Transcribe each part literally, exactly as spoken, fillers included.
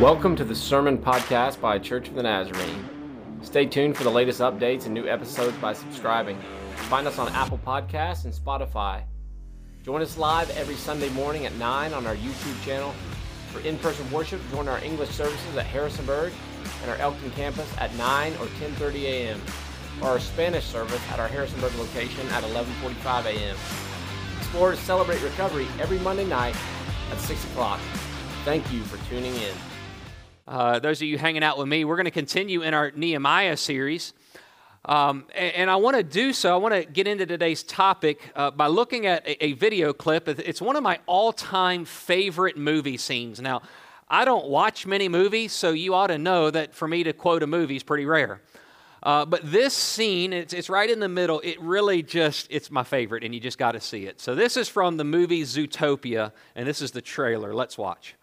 Welcome to the Sermon Podcast by Church of the Nazarene. Stay tuned for the latest updates and new episodes by subscribing. Find us on Apple Podcasts and Spotify. Join us live every Sunday morning at nine on our YouTube channel. For in-person worship, join our English services at Harrisonburg and our Elkton campus at nine or ten thirty a.m. or our Spanish service at our Harrisonburg location at eleven forty-five a.m. Explorers celebrate recovery every Monday night at six o'clock. Thank you for tuning in. Uh, those of you hanging out with me, we're going to continue in our Nehemiah series. Um, and, and I want to do so, I want to get into today's topic uh, by looking at a, a video clip. It's one of my all-time favorite movie scenes. Now, I don't watch many movies, so you ought to know that for me to quote a movie is pretty rare. Uh, but this scene, it's, it's right in the middle. It really just, it's my favorite, and you just got to see it. So this is from the movie Zootopia, and this is the trailer. Let's watch.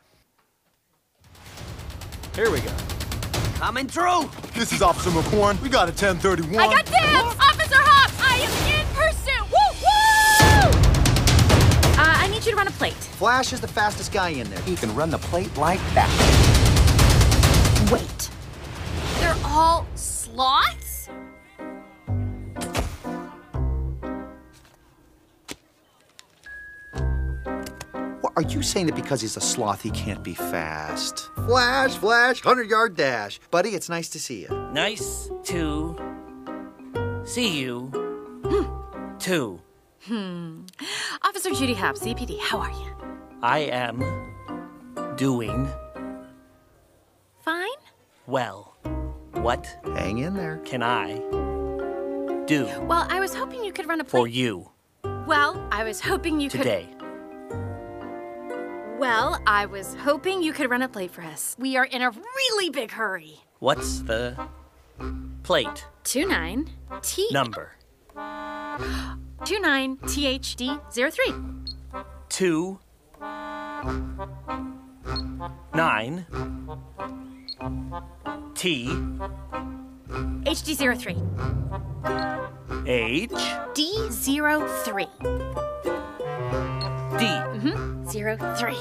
Here we go. Coming through. This is Officer McCorn. We got a ten thirty-one. I got dibs! Officer Hobbs, I am in pursuit! Woo, woo! Uh, I need you to run a plate. Flash is the fastest guy in there. He can run the plate like that. Wait. They're all sloths? What, are you saying that because he's a sloth he can't be fast? Flash, Flash, hundred-yard dash. Buddy, it's nice to see you. Nice to see you, too. Hmm. Officer Judy Hobbs, C P D, how are you? I am doing Fine? well. What Hang in there. can I do Well, I was hoping you could run a for plate. you Well, I was hoping you today? could... Well, I was hoping you could run a plate for us. We are in a really big hurry. What's the plate two nine T... number? two nine T H D zero three. Two, nine, T, H D zero three. H, D zero three. D, Mm-hmm. Zero three.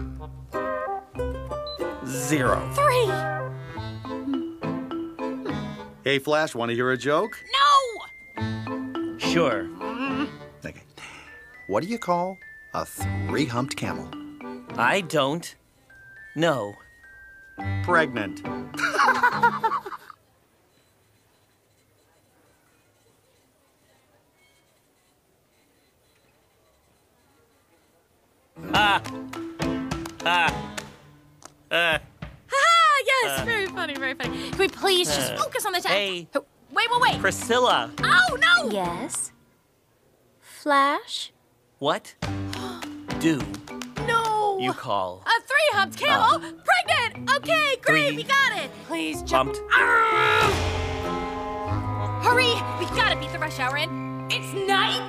zero. Three! Hey, Flash, want to hear a joke? No! Sure. Okay. What do you call a three-humped camel? I don't know. Pregnant. Ah. Ah. Uh. Ah, yes! very funny, very funny. Can we please just Uh, focus on the task? hey. Oh, wait, wait, wait! Priscilla. Oh, no! Yes? Flash? What do No! you call A three-humped camel! Pregnant! Okay, great, Three. we got it! Please jump. humped? Ah! Hurry! We gotta beat the rush hour in. It's night!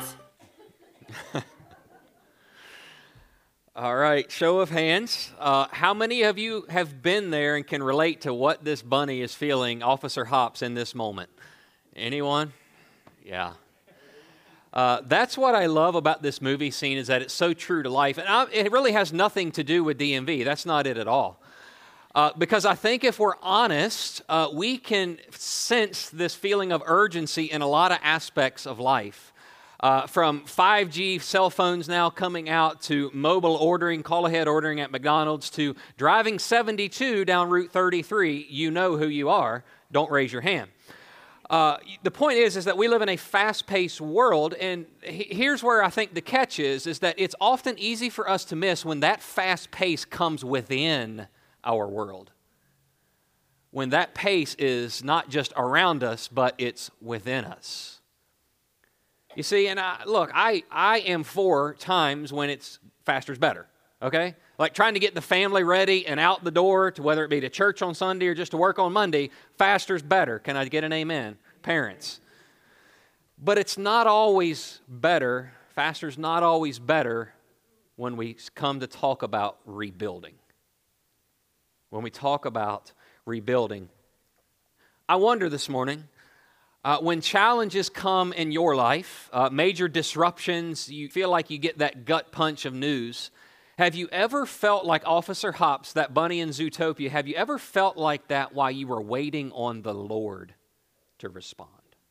All right, show of hands. Uh, how many of you have been there and can relate to what this bunny is feeling, Officer Hobbs, in this moment? Anyone? Yeah. Uh, that's what I love about this movie scene, is that it's so true to life. And I, it really has nothing to do with D M V. That's not it at all. Uh, because I think if we're honest, uh, we can sense this feeling of urgency in a lot of aspects of life. Uh, from five G cell phones now coming out, to mobile ordering, call-ahead ordering at McDonald's, to driving seventy-two down Route thirty-three, you know who you are. Don't raise your hand. Uh, the point is, is that we live in a fast-paced world, and he, here's where I think the catch is, is that it's often easy for us to miss when that fast pace comes within our world. When that pace is not just around us, but it's within us. You see, and I, look, I, I am for times when it's faster's better, okay? Like trying to get the family ready and out the door, to whether it be to church on Sunday or just to work on Monday, faster's better. Can I get an amen? Parents. But it's not always better, faster's not always better when we come to talk about rebuilding. When we talk about rebuilding. I wonder this morning, Uh, when challenges come in your life, uh, major disruptions, you feel like you get that gut punch of news, Have you ever felt like Officer Hops, that bunny in Zootopia, have you ever felt like that while you were waiting on the Lord to respond?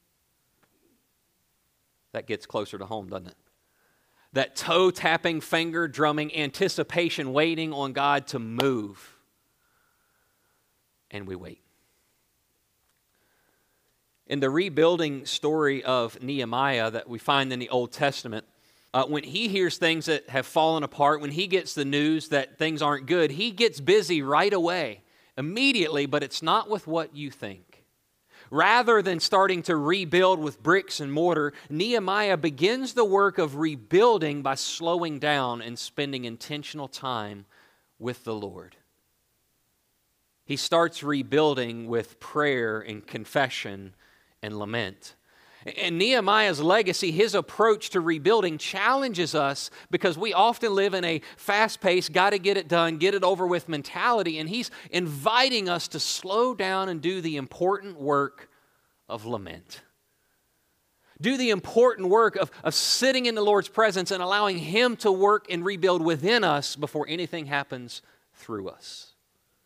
That gets closer to home, doesn't it? That toe-tapping, finger-drumming anticipation, waiting on God to move. And we wait. In the rebuilding story of Nehemiah that we find in the Old Testament, Uh, when he hears things that have fallen apart, when he gets the news that things aren't good, he gets busy right away, immediately, but it's not with what you think. Rather than starting to rebuild with bricks and mortar, Nehemiah begins the work of rebuilding by slowing down and spending intentional time with the Lord. He starts rebuilding with prayer and confession and lament. And Nehemiah's legacy, his approach to rebuilding, challenges us because we often live in a fast-paced, got-to-get-it-done, get-it-over-with mentality, and he's inviting us to slow down and do the important work of lament. Do the important work of, of sitting in the Lord's presence and allowing Him to work and rebuild within us before anything happens through us.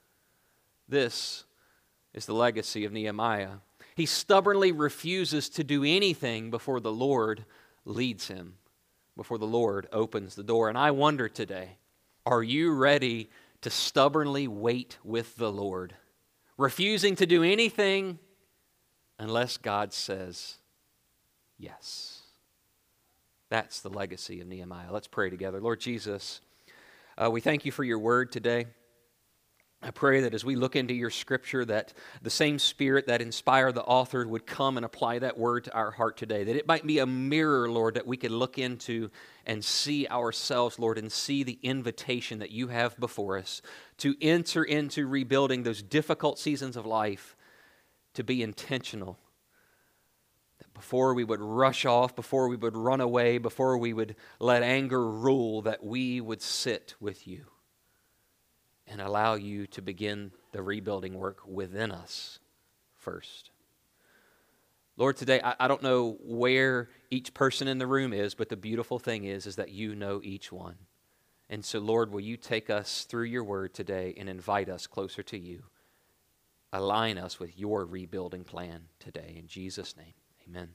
This is the legacy of Nehemiah. He stubbornly refuses to do anything before the Lord leads him, before the Lord opens the door. And I wonder today, are you ready to stubbornly wait with the Lord, refusing to do anything unless God says yes? That's the legacy of Nehemiah. Let's pray together. Lord Jesus, uh, we thank you for your word today. I pray that as we look into your scripture, that the same Spirit that inspired the author would come and apply that word to our heart today. That it might be a mirror, Lord, that we could look into and see ourselves, Lord, and see the invitation that you have before us to enter into rebuilding those difficult seasons of life, to be intentional. That before we would rush off, before we would run away, before we would let anger rule, that we would sit with you and allow you to begin the rebuilding work within us first. Lord, today, I, I don't know where each person in the room is, but the beautiful thing is, is that you know each one. And so, Lord, will you take us through your word today and invite us closer to you? Align us with your rebuilding plan today. In Jesus' name, amen.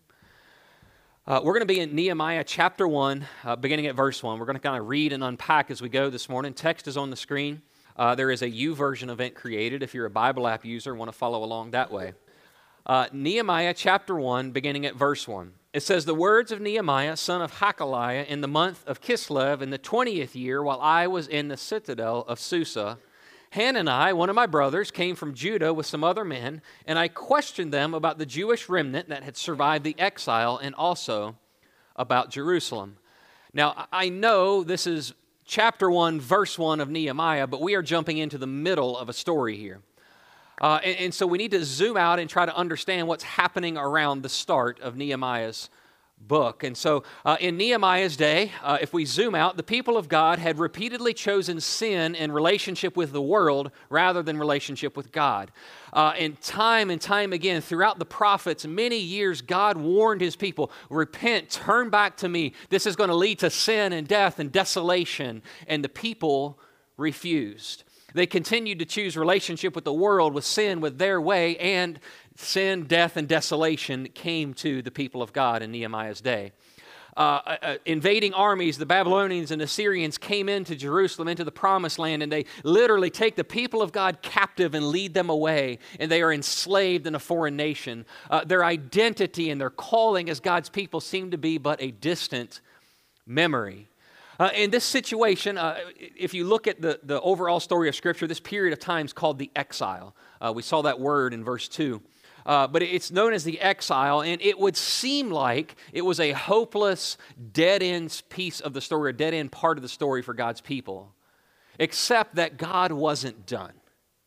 Uh, we're going to be in Nehemiah chapter one, uh, beginning at verse one. We're going to kind of read and unpack as we go this morning. Text is on the screen. Uh, there is a YouVersion event created if you're a Bible app user and want to follow along that way. Uh, Nehemiah chapter one, beginning at verse one. It says, "The words of Nehemiah, son of Hakaliah, in the month of Kislev, in the twentieth year, while I was in the citadel of Susa, Hanani, one of my brothers, came from Judah with some other men, and I questioned them about the Jewish remnant that had survived the exile and also about Jerusalem." Now, I know this is chapter one, verse one of Nehemiah, but we are jumping into the middle of a story here. Uh, and, and so we need to zoom out and try to understand what's happening around the start of Nehemiah's book. And so uh, in Nehemiah's day, uh, if we zoom out, the people of God had repeatedly chosen sin and relationship with the world rather than relationship with God. Uh, and time and time again, throughout the prophets, many years, God warned his people, repent, turn back to me. This is going to lead to sin and death and desolation. And the people refused. They continued to choose relationship with the world, with sin, with their way, and sin, death, and desolation came to the people of God in Nehemiah's day. Uh, uh, invading armies, the Babylonians and Assyrians came into Jerusalem, into the promised land, and they literally take the people of God captive and lead them away, and they are enslaved in a foreign nation. Uh, their identity and their calling as God's people seem to be but a distant memory. Uh, in this situation, uh, if you look at the, the overall story of Scripture, this period of time is called the exile. Uh, we saw that word in verse two. Uh, but it's known as the exile, and it would seem like it was a hopeless, dead-end piece of the story, a dead-end part of the story for God's people, except that God wasn't done.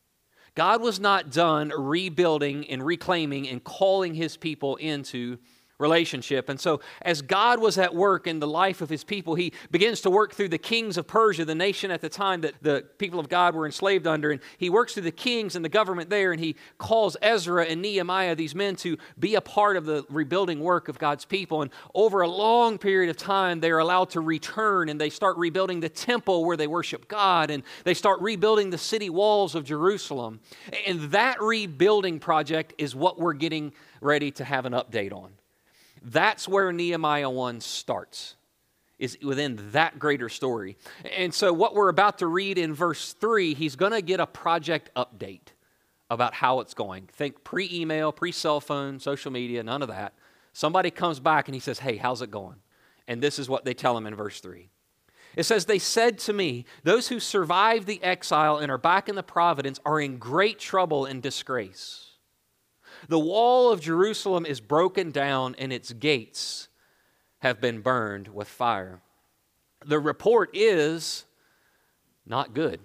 God was not done rebuilding and reclaiming and calling his people into relationship. And so as God was at work in the life of his people, he begins to work through the kings of Persia, the nation at the time that the people of God were enslaved under. And he works through the kings and the government there, and he calls Ezra and Nehemiah, these men, to be a part of the rebuilding work of God's people. And over a long period of time, they're allowed to return, and they start rebuilding the temple where they worship God, and they start rebuilding the city walls of Jerusalem. And that rebuilding project is what we're getting ready to have an update on. That's where Nehemiah one starts, is within that greater story. And so what we're about to read in verse three, he's going to get a project update about how it's going. Think pre-email, pre-cell phone, social media, none of that. Somebody comes back and he says, hey, how's it going? And this is what they tell him in verse three. It says, they said to me, those who survived the exile and are back in the province are in great trouble and disgrace. The wall of Jerusalem is broken down, and its gates have been burned with fire. The report is not good.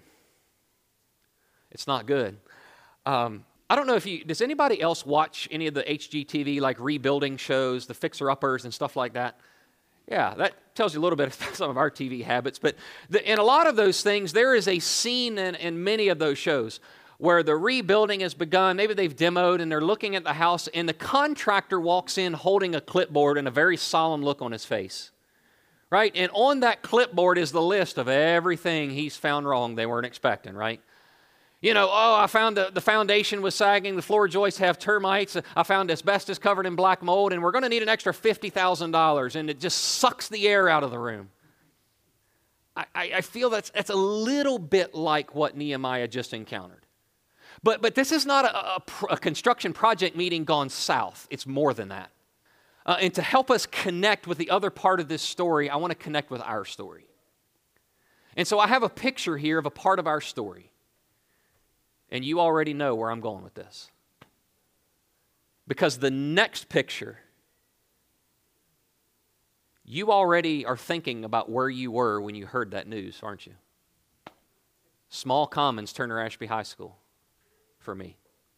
It's not good. Um, I don't know if you, does anybody else watch any of the H G T V, like rebuilding shows, the fixer-uppers and stuff like that? Yeah, that tells you a little bit about some of our T V habits. But the, in a lot of those things, there is a scene in, in many of those shows where the rebuilding has begun. Maybe they've demoed and they're looking at the house, and the contractor walks in holding a clipboard and a very solemn look on his face, right? And on that clipboard is the list of everything he's found wrong they weren't expecting, right? You know, oh, I found the, the foundation was sagging, the floor joists have termites, I found asbestos covered in black mold, and we're going to need an extra fifty thousand dollars, and it just sucks the air out of the room. I, I feel that's, that's a little bit like what Nehemiah just encountered. But, but this is not a, a, a construction project meeting gone south. It's more than that. Uh, and to help us connect with the other part of this story, I want to connect with our story. And so I have a picture here of a part of our story. And you already know where I'm going with this. Because the next picture, you already are thinking about where you were when you heard that news, aren't you? Small Commons, Turner Ashby High School. For me.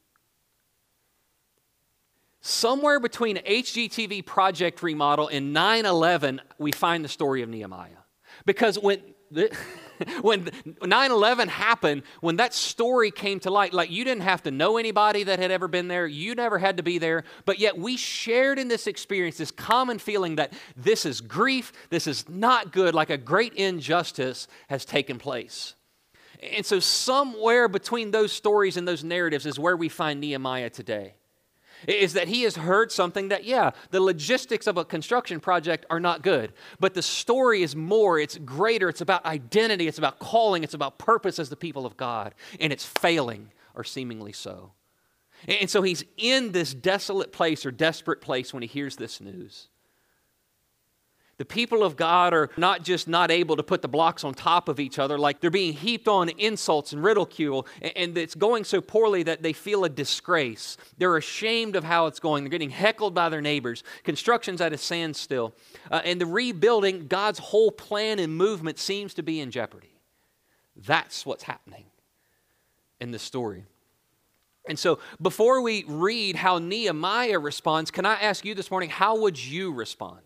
Somewhere between H G T V Project Remodel and nine eleven, we find the story of Nehemiah. Because when the, when nine eleven happened, when that story came to light, like you didn't have to know anybody that had ever been there, you never had to be there, but yet we shared in this experience, this common feeling that this is grief, this is not good, like a great injustice has taken place. And so somewhere between those stories and those narratives is where we find Nehemiah today. Is that he has heard something that, yeah, the logistics of a construction project are not good, but the story is more, it's greater, it's about identity, it's about calling, it's about purpose as the people of God, and it's failing, or seemingly so. And so he's in this desolate place or desperate place when he hears this news. The people of God are not just not able to put the blocks on top of each other, like they're being heaped on insults and ridicule, and it's going so poorly that they feel a disgrace. They're ashamed of how it's going. They're getting heckled by their neighbors. Construction's at a standstill. Uh, and the rebuilding, God's whole plan and movement seems to be in jeopardy. That's what's happening in this story. And so before we read how Nehemiah responds, can I ask you this morning, how would you respond?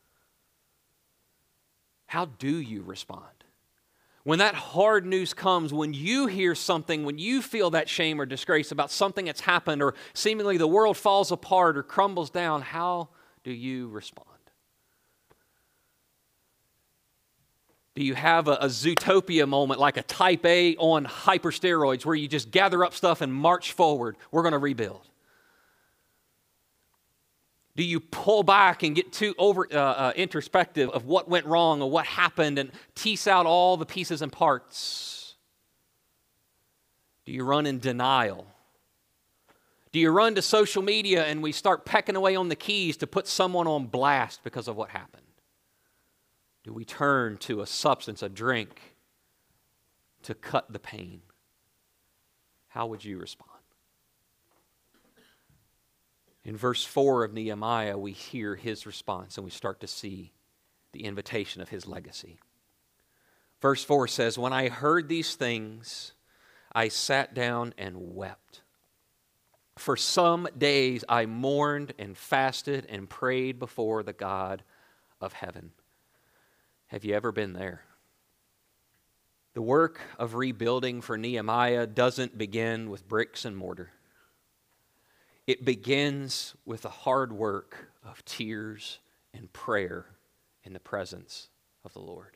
How do you respond? When that hard news comes, when you hear something, when you feel that shame or disgrace about something that's happened, or seemingly the world falls apart or crumbles down, how do you respond? Do you have a, a Zootopia moment, like a type A on hypersteroids, where you just gather up stuff and march forward? We're going to rebuild. Do you pull back and get too over uh, uh, introspective of what went wrong or what happened and tease out all the pieces and parts? Do you run in denial? Do you run to social media and we start pecking away on the keys to put someone on blast because of what happened? Do we turn to a substance, a drink, to cut the pain? How would you respond? In verse four of Nehemiah, we hear his response and we start to see the invitation of his legacy. Verse four says, "When I heard these things, I sat down and wept." For some days I mourned and fasted and prayed before the God of heaven. Have you ever been there? The work of rebuilding for Nehemiah doesn't begin with bricks and mortar. It begins with the hard work of tears and prayer in the presence of the Lord.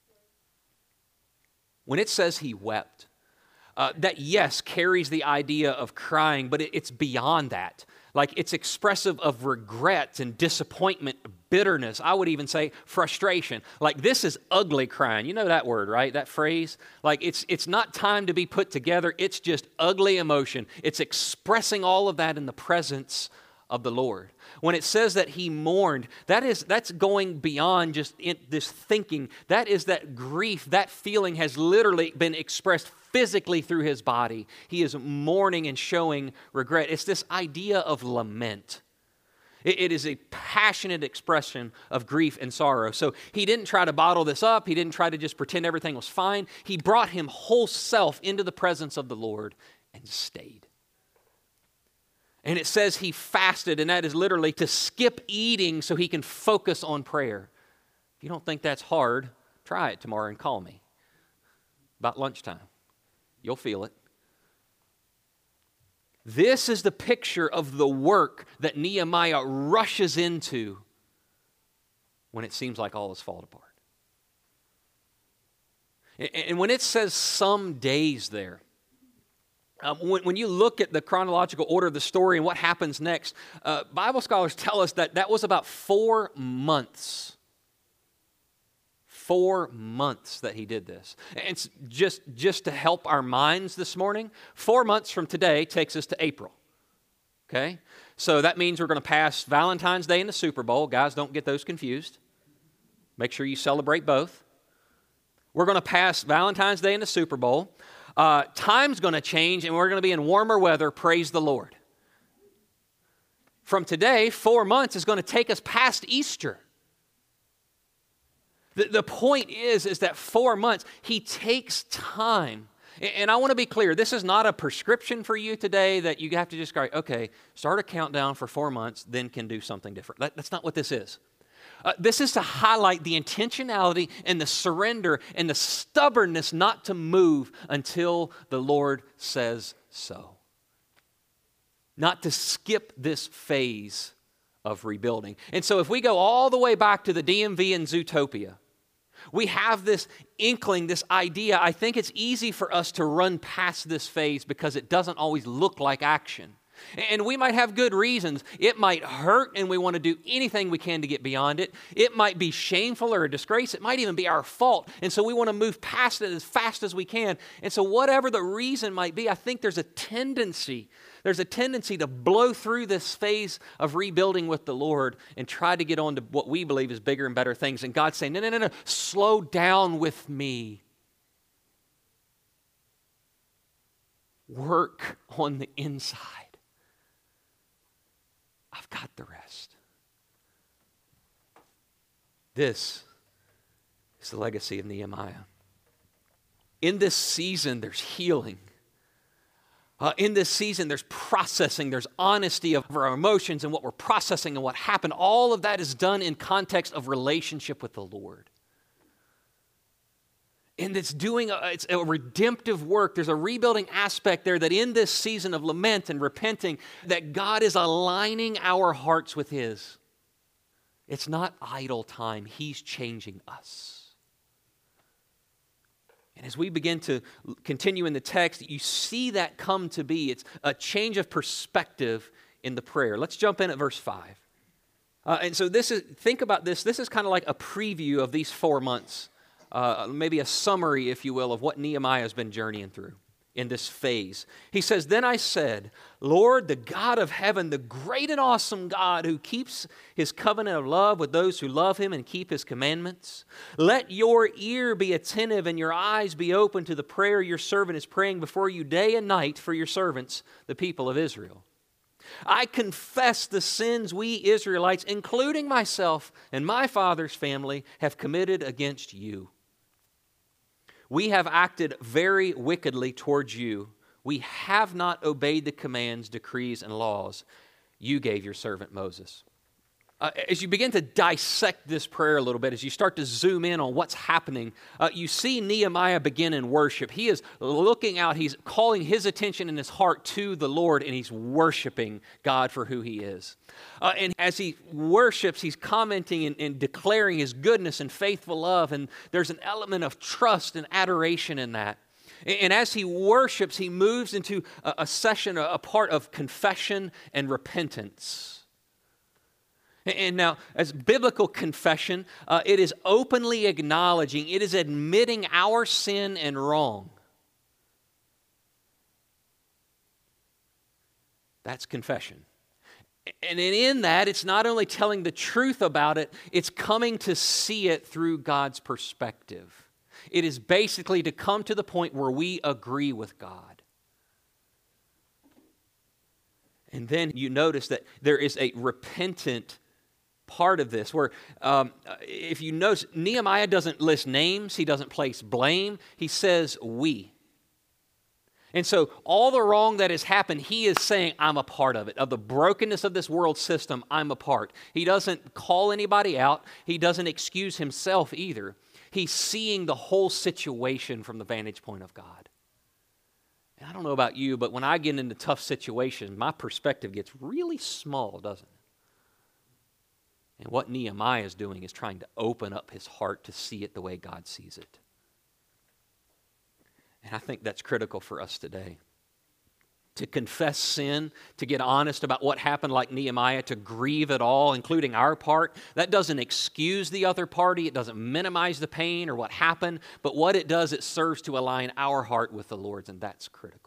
When it says he wept, uh, that yes carries the idea of crying, but it, it's beyond that. Like it's expressive of regret and disappointment, bitterness. I would even say frustration. Like this is ugly crying. You know that word, right? That phrase? Like it's it's not time to be put together. It's just ugly emotion. It's expressing all of that in the presence of the Lord. When it says that he mourned, that is that's going beyond just in this thinking. That is that grief, that feeling has literally been expressed physically through his body. He is mourning and showing regret. It's this idea of lament. It, it is a passionate expression of grief and sorrow. So he didn't try to bottle this up. He didn't try to just pretend everything was fine. He brought him whole self into the presence of the Lord and stayed. And it says he fasted, and that is literally to skip eating so he can focus on prayer. If you don't think that's hard, try it tomorrow and call me about lunchtime. You'll feel it. This is the picture of the work that Nehemiah rushes into when it seems like all is falling apart. And when it says some days there, Um, when, when you look at the chronological order of the story and what happens next, uh, Bible scholars tell us that that was about four months. Four months that he did this. And it's just, just to help our minds this morning, four months from today takes us to April. Okay? So that means we're going to pass Valentine's Day and the Super Bowl. Guys, don't get those confused. Make sure you celebrate both. We're going to pass Valentine's Day and the Super Bowl. Uh, time's going to change, and we're going to be in warmer weather. Praise the Lord. From today, four months is going to take us past Easter. The, the point is, is that four months, he takes time. And, and I want to be clear, this is not a prescription for you today that you have to just go, okay, start a countdown for four months, then can do something different. That, that's not what this is. Uh, this is to highlight the intentionality and the surrender and the stubbornness not to move until the Lord says so. Not to skip this phase of rebuilding. And so if we go all the way back to the D M V and Zootopia, we have this inkling, this idea. I think it's easy for us to run past this phase because it doesn't always look like action. And we might have good reasons. It might hurt and we want to do anything we can to get beyond it. It might be shameful or a disgrace. It might even be our fault. And so we want to move past it as fast as we can. And so whatever the reason might be, I think there's a tendency, there's a tendency to blow through this phase of rebuilding with the Lord and try to get on to what we believe is bigger and better things. And God's saying, no, no, no, no, slow down with me. Work on the inside. I've got the rest. This is the legacy of Nehemiah. In this season, there's healing. Uh, in this season, there's processing. There's honesty of our emotions and what we're processing and what happened. All of that is done in context of relationship with the Lord. And it's doing a, it's a redemptive work. There's a rebuilding aspect there that in this season of lament and repenting, that God is aligning our hearts with His. It's not idle time. He's changing us. And as we begin to continue in the text, you see that come to be. It's a change of perspective in the prayer. Let's jump in at verse five. Uh, and so this is, think about this. This is kind of like a preview of these four months. Uh, maybe a summary, if you will, of what Nehemiah has been journeying through in this phase. He says, then I said, Lord, the God of heaven, the great and awesome God who keeps His covenant of love with those who love Him and keep His commandments, let your ear be attentive and your eyes be open to the prayer your servant is praying before you day and night for your servants, the people of Israel. I confess the sins we Israelites, including myself and my father's family, have committed against you. We have acted very wickedly towards you we have not obeyed the commands, decrees, and laws you gave your servant Moses. Uh, as you begin to dissect this prayer a little bit, as you start to zoom in on what's happening, uh, you see Nehemiah begin in worship. He is looking out, he's calling his attention and his heart to the Lord, and he's worshiping God for who he is. Uh, and as he worships, he's commenting and, and declaring his goodness and faithful love, and there's an element of trust and adoration in that. And, and as he worships, he moves into a, a session, a, a part of confession and repentance. And now, as biblical confession, uh, it is openly acknowledging, it is admitting our sin and wrong. That's confession. And in that, it's not only telling the truth about it, it's coming to see it through God's perspective. It is basically to come to the point where we agree with God. And then you notice that there is a repentant part of this where um, if you notice, Nehemiah doesn't list names, he doesn't place blame, he says we. And so all the wrong that has happened, he is saying, I'm a part of it. Of the brokenness of this world system, I'm a part. He doesn't call anybody out, he doesn't excuse himself either. He's seeing the whole situation from the vantage point of God. And I don't know about you, but when I get into tough situations, my perspective gets really small, doesn't it? And what Nehemiah is doing is trying to open up his heart to see it the way God sees it. And I think that's critical for us today. To confess sin, to get honest about what happened like Nehemiah, to grieve it all, including our part. That doesn't excuse the other party. It doesn't minimize the pain or what happened. But what it does, it serves to align our heart with the Lord's, and that's critical.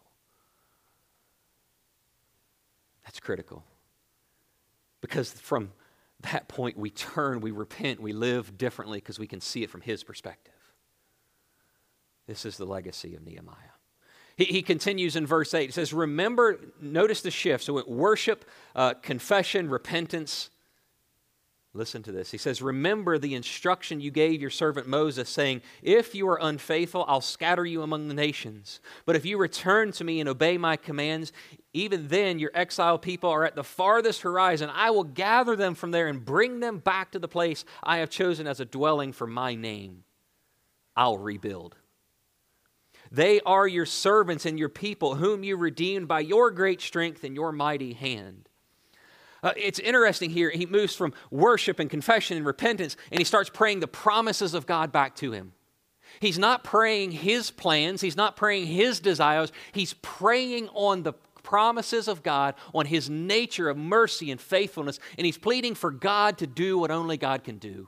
That's critical. Because from that point, we turn, we repent, we live differently because we can see it from his perspective. This is the legacy of Nehemiah. He, he continues in verse eight. It says, remember, notice the shift. So worship, uh, confession, repentance. Listen to this. He says, remember the instruction you gave your servant Moses, saying, if you are unfaithful, I'll scatter you among the nations. But if you return to me and obey my commands, even then your exiled people are at the farthest horizon. I will gather them from there and bring them back to the place I have chosen as a dwelling for my name. I'll rebuild. They are your servants and your people, whom you redeemed by your great strength and your mighty hand. Uh, it's interesting here. He moves from worship and confession and repentance, and he starts praying the promises of God back to him. He's not praying his plans. He's not praying his desires. He's praying on the promises of God, on his nature of mercy and faithfulness, and he's pleading for God to do what only God can do.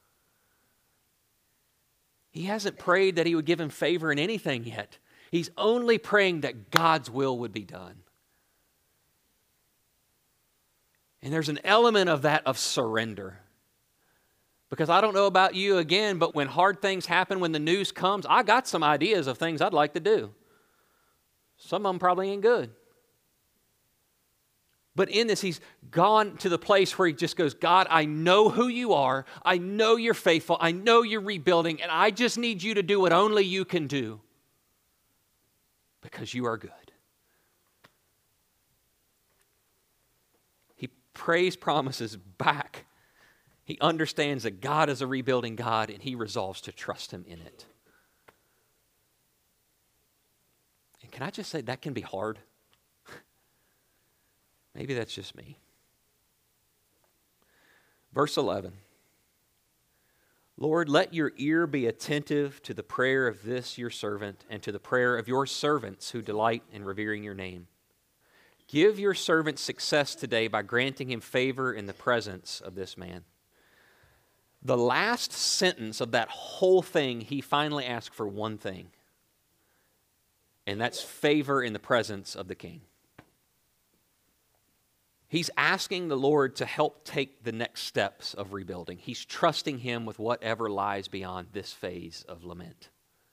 He hasn't prayed that he would give him favor in anything yet. He's only praying that God's will would be done. And there's an element of that of surrender. Because I don't know about you again, but when hard things happen, when the news comes, I got some ideas of things I'd like to do. Some of them probably ain't good. But in this, he's gone to the place where he just goes, God, I know who you are. I know you're faithful. I know you're rebuilding. And I just need you to do what only you can do. Because you are good. He prays promises back. He understands that God is a rebuilding God, and he resolves to trust him in it. And can I just say that can be hard? Maybe that's just me. Verse eleven. Lord, let your ear be attentive to the prayer of this your servant and to the prayer of your servants who delight in revering your name. Give your servant success today by granting him favor in the presence of this man. The last sentence of that whole thing, he finally asked for one thing, and that's favor in the presence of the king. He's asking the Lord to help take the next steps of rebuilding. He's trusting him with whatever lies beyond this phase of lament.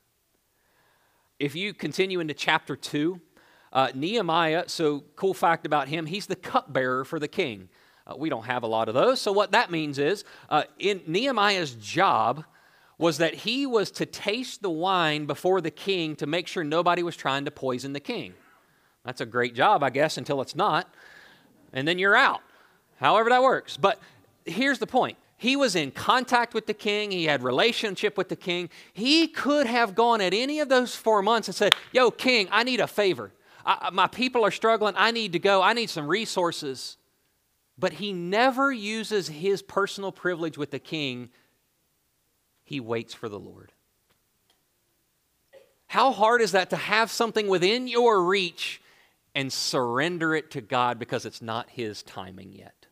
If you continue into chapter two, uh, Nehemiah, so cool fact about him, he's the cupbearer for the king. Uh, we don't have a lot of those, so what that means is, uh, in Nehemiah's job was that he was to taste the wine before the king to make sure nobody was trying to poison the king. That's a great job, I guess, until it's not. And then you're out. However that works. But here's the point. He was in contact with the king. He had relationship with the king. He could have gone at any of those four months and said, yo, king, I need a favor. I, my people are struggling. I need to go. I need some resources. But he never uses his personal privilege with the king. He waits for the Lord. How hard is that to have something within your reach and surrender it to God because it's not his timing yet?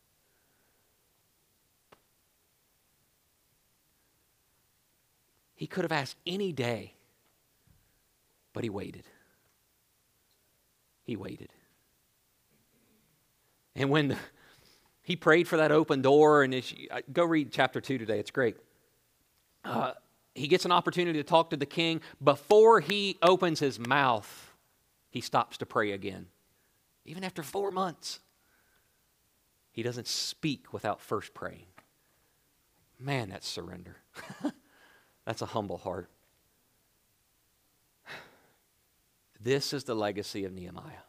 He could have asked any day, but he waited. He waited. And when the, he prayed for that open door, and it's, go read chapter two today, it's great. Uh, he gets an opportunity to talk to the king. Before he opens his mouth, he stops to pray again. Even after four months, he doesn't speak without first praying. Man, that's surrender. That's a humble heart. This is the legacy of Nehemiah.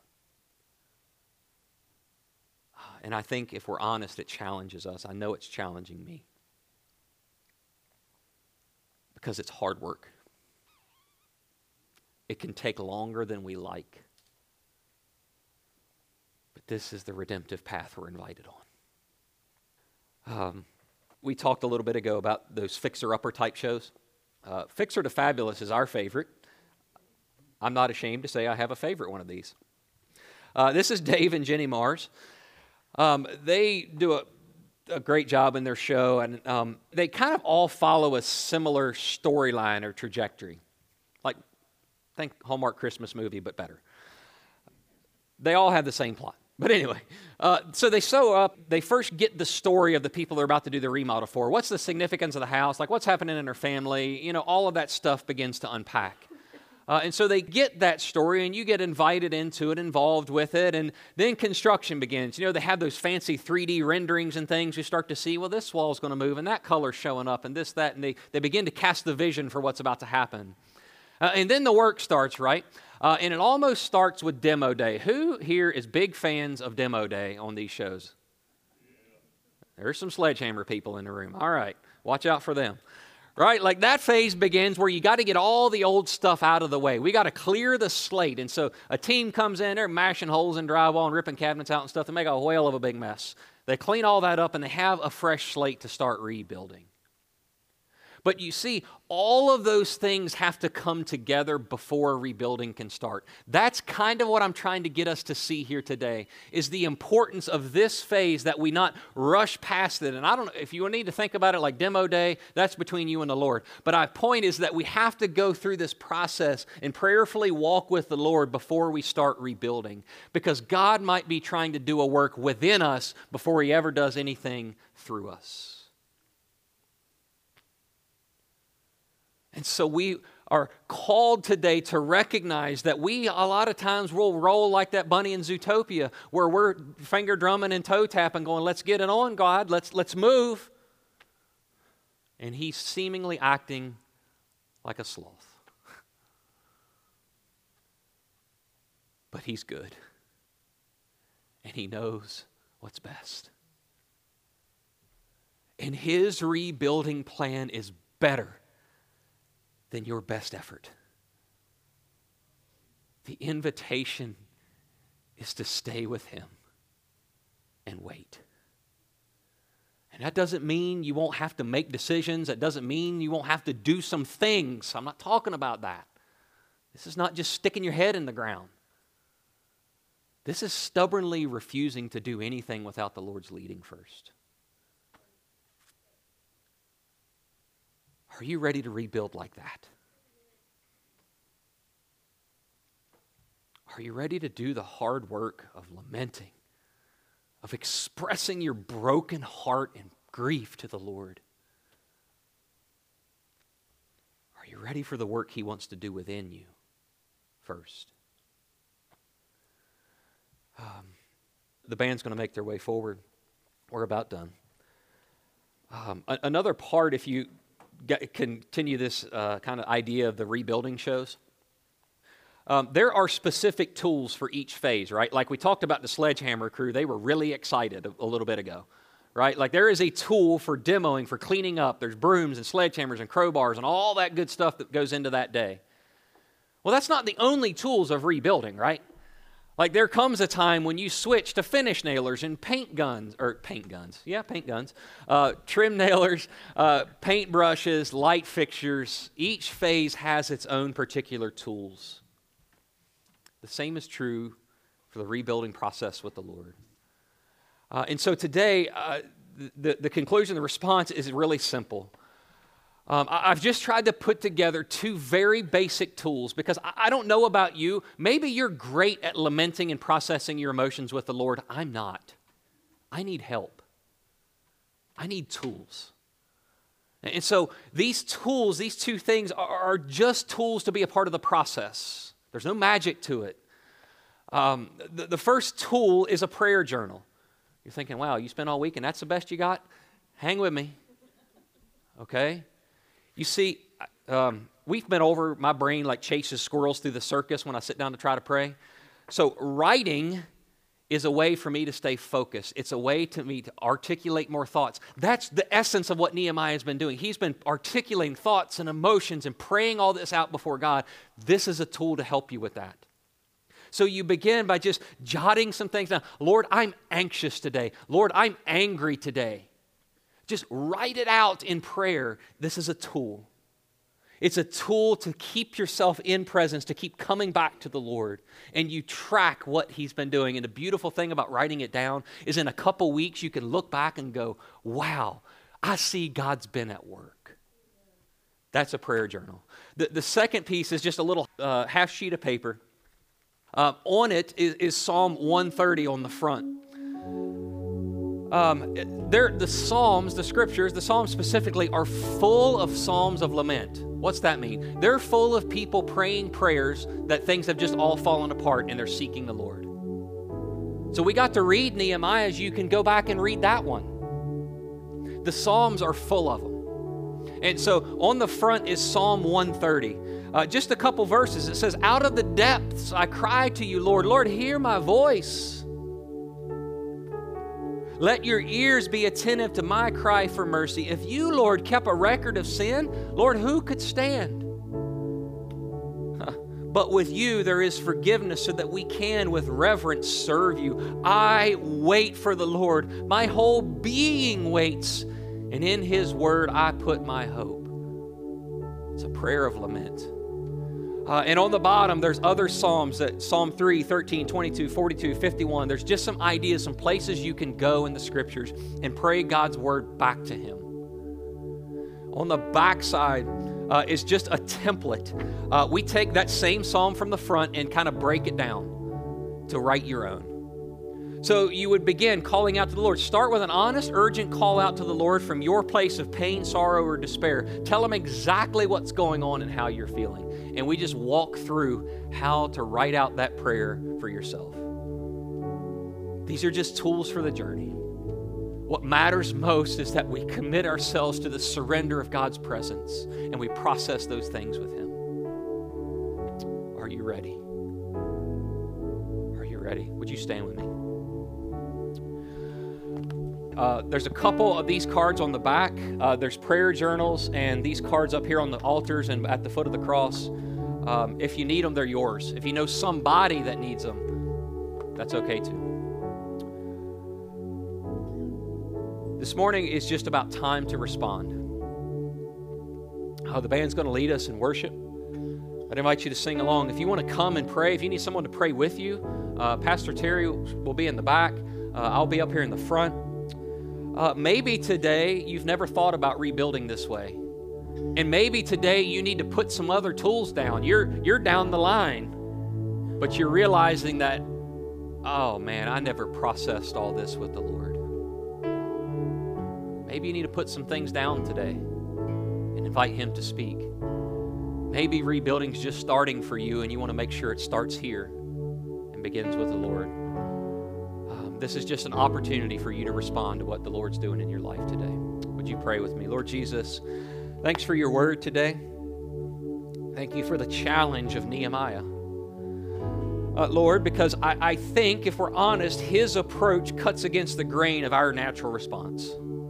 And I think if we're honest, it challenges us. I know it's challenging me. Because it's hard work. It can take longer than we like. But this is the redemptive path we're invited on. Um, we talked a little bit ago about those fixer-upper type shows. Uh, Fixer to Fabulous is our favorite. I'm not ashamed to say I have a favorite one of these. Uh, this is Dave and Jenny Mars. Um, they do a, a great job in their show, and um, they kind of all follow a similar storyline or trajectory. Like, think Hallmark Christmas movie, but better. They all have the same plot. But anyway, uh, so they sew up, they first get the story of the people they're about to do the remodel for. What's the significance of the house? Like, what's happening in their family? You know, all of that stuff begins to unpack. Uh, and so they get that story, and you get invited into it, involved with it, and then construction begins. You know, they have those fancy three D renderings and things. You start to see, well, this wall's going to move, and that color's showing up, and this, that, and they, they begin to cast the vision for what's about to happen. Uh, and then the work starts, right? Uh, and it almost starts with demo day. Who here is big fans of demo day on these shows? There's some sledgehammer people in the room. All right, watch out for them. Right, like that phase begins where you got to get all the old stuff out of the way. We got to clear the slate. And so a team comes in, they're mashing holes in drywall and ripping cabinets out and stuff. They make a whale of a big mess. They clean all that up and they have a fresh slate to start rebuilding. But you see, all of those things have to come together before rebuilding can start. That's kind of what I'm trying to get us to see here today, is the importance of this phase, that we not rush past it. And I don't know, if you need to think about it like demo day, that's between you and the Lord. But my point is that we have to go through this process and prayerfully walk with the Lord before we start rebuilding. Because God might be trying to do a work within us before He ever does anything through us. And so we are called today to recognize that we, a lot of times, will roll like that bunny in Zootopia, where we're finger drumming and toe tapping, going, let's get it on, God, let's, let's move. And He's seemingly acting like a sloth. But He's good. And He knows what's best. And His rebuilding plan is better than your best effort. The invitation is to stay with Him and wait. And that doesn't mean you won't have to make decisions. That doesn't mean you won't have to do some things. I'm not talking about that. This is not just sticking your head in the ground. This is stubbornly refusing to do anything without the Lord's leading first. Are you ready to rebuild like that? Are you ready to do the hard work of lamenting, of expressing your broken heart and grief to the Lord? Are you ready for the work He wants to do within you first? Um, the band's going to make their way forward. We're about done. Um, a- another part, if you continue this uh, kind of idea of the rebuilding shows. Um, there are specific tools for each phase, right? Like we talked about the sledgehammer crew. They were really excited a, a little bit ago, right? Like there is a tool for demoing, for cleaning up. There's brooms and sledgehammers and crowbars and all that good stuff that goes into that day. Well, that's not the only tools of rebuilding, right? Like there comes a time when you switch to finish nailers and paint guns, or paint guns, yeah, paint guns, uh, trim nailers, uh, paint brushes, light fixtures. Each phase has its own particular tools. The same is true for the rebuilding process with the Lord. Uh, and so today, uh, the, the conclusion, the response is really simple. Um, I, I've just tried to put together two very basic tools because I, I don't know about you. Maybe you're great at lamenting and processing your emotions with the Lord. I'm not. I need help. I need tools. And so these tools, these two things are, are just tools to be a part of the process. There's no magic to it. Um, the, the first tool is a prayer journal. You're thinking, wow, you spent all week and that's the best you got? Hang with me, okay? You see, um, we've been over, my brain like chases squirrels through the circus when I sit down to try to pray. So writing is a way for me to stay focused. It's a way to me to articulate more thoughts. That's the essence of what Nehemiah has been doing. He's been articulating thoughts and emotions and praying all this out before God. This is a tool to help you with that. So you begin by just jotting some things down. Lord, I'm anxious today. Lord, I'm angry today. Just write it out in prayer. This is a tool. It's a tool to keep yourself in presence, to keep coming back to the Lord. And you track what He's been doing. And the beautiful thing about writing it down is in a couple weeks you can look back and go, wow, I see God's been at work. That's a prayer journal. The, the second piece is just a little uh, half sheet of paper. Uh, on it is, is Psalm one thirty on the front. Um, there, the Psalms, the Scriptures, the Psalms specifically are full of Psalms of lament. What's that mean? They're full of people praying prayers that things have just all fallen apart and they're seeking the Lord. So we got to read Nehemiah's. You can go back and read that one. The Psalms are full of them. And so on the front is Psalm one thirty. Uh, just a couple verses. It says, out of the depths I cry to you, Lord. Lord, hear my voice. Let your ears be attentive to my cry for mercy. If you, Lord, kept a record of sin, Lord, who could stand? But with you there is forgiveness so that we can with reverence serve you. I wait for the Lord. My whole being waits, and in His word I put my hope. It's a prayer of lament. Uh, and on the bottom, there's other Psalms, that Psalm three, thirteen, twenty-two, forty-two, fifty-one. There's just some ideas, some places you can go in the Scriptures and pray God's word back to Him. On the back side uh, is just a template. Uh, we take that same Psalm from the front and kind of break it down to write your own. So you would begin calling out to the Lord. Start with an honest, urgent call out to the Lord from your place of pain, sorrow, or despair. Tell Him exactly what's going on and how you're feeling. And we just walk through how to write out that prayer for yourself. These are just tools for the journey. What matters most is that we commit ourselves to the surrender of God's presence and we process those things with Him. Are you ready? Are you ready? Would you stand with me? Uh, there's a couple of these cards on the back. Uh, there's prayer journals and these cards up here on the altars and at the foot of the cross. Um, if you need them, they're yours. If you know somebody that needs them, that's okay too. This morning is just about time to respond. Uh, the band's going to lead us in worship. I'd invite you to sing along. If you want to come and pray, if you need someone to pray with you, uh, Pastor Terry will be in the back. Uh, I'll be up here in the front. Uh, maybe today you've never thought about rebuilding this way. And maybe today you need to put some other tools down. You're, you're down the line, but you're realizing that, oh man, I never processed all this with the Lord. Maybe you need to put some things down today and invite Him to speak. Maybe rebuilding's just starting for you and you want to make sure it starts here and begins with the Lord. This is just an opportunity for you to respond to what the Lord's doing in your life today. Would you pray with me? Lord Jesus, thanks for your word today. Thank you for the challenge of Nehemiah. uh, Lord, because I, I think, if we're honest, his approach cuts against the grain of our natural response.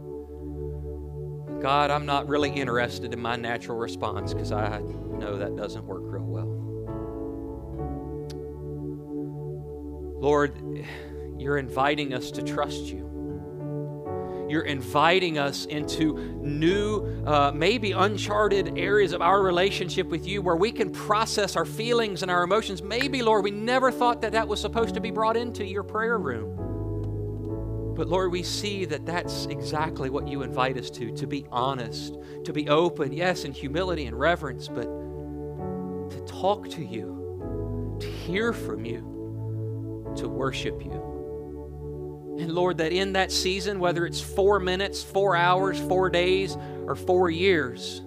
God, I'm not really interested in my natural response because I know that doesn't work real well. Lord, you're inviting us to trust you. You're inviting us into new, uh, maybe uncharted areas of our relationship with you where we can process our feelings and our emotions. Maybe, Lord, we never thought that that was supposed to be brought into your prayer room. But, Lord, we see that that's exactly what you invite us to, to be honest, to be open, yes, in humility and reverence, but to talk to you, to hear from you, to worship you. And Lord, that in that season, whether it's four minutes, four hours, four days, or four years,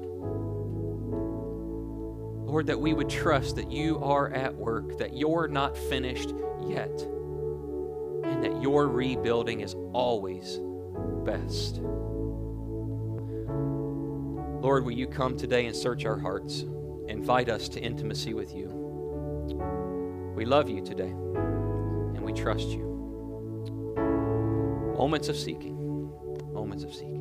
Lord, that we would trust that you are at work, that you're not finished yet, and that your rebuilding is always best. Lord, will you come today and search our hearts, invite us to intimacy with you. We love you today, and we trust you. Moments of seeking. Moments of seeking.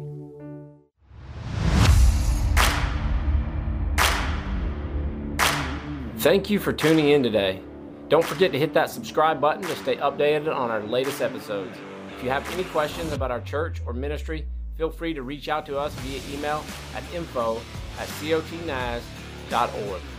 Thank you for tuning in today. Don't forget to hit that subscribe button to stay updated on our latest episodes. If you have any questions about our church or ministry, feel free to reach out to us via email at info at cotnaz dot org.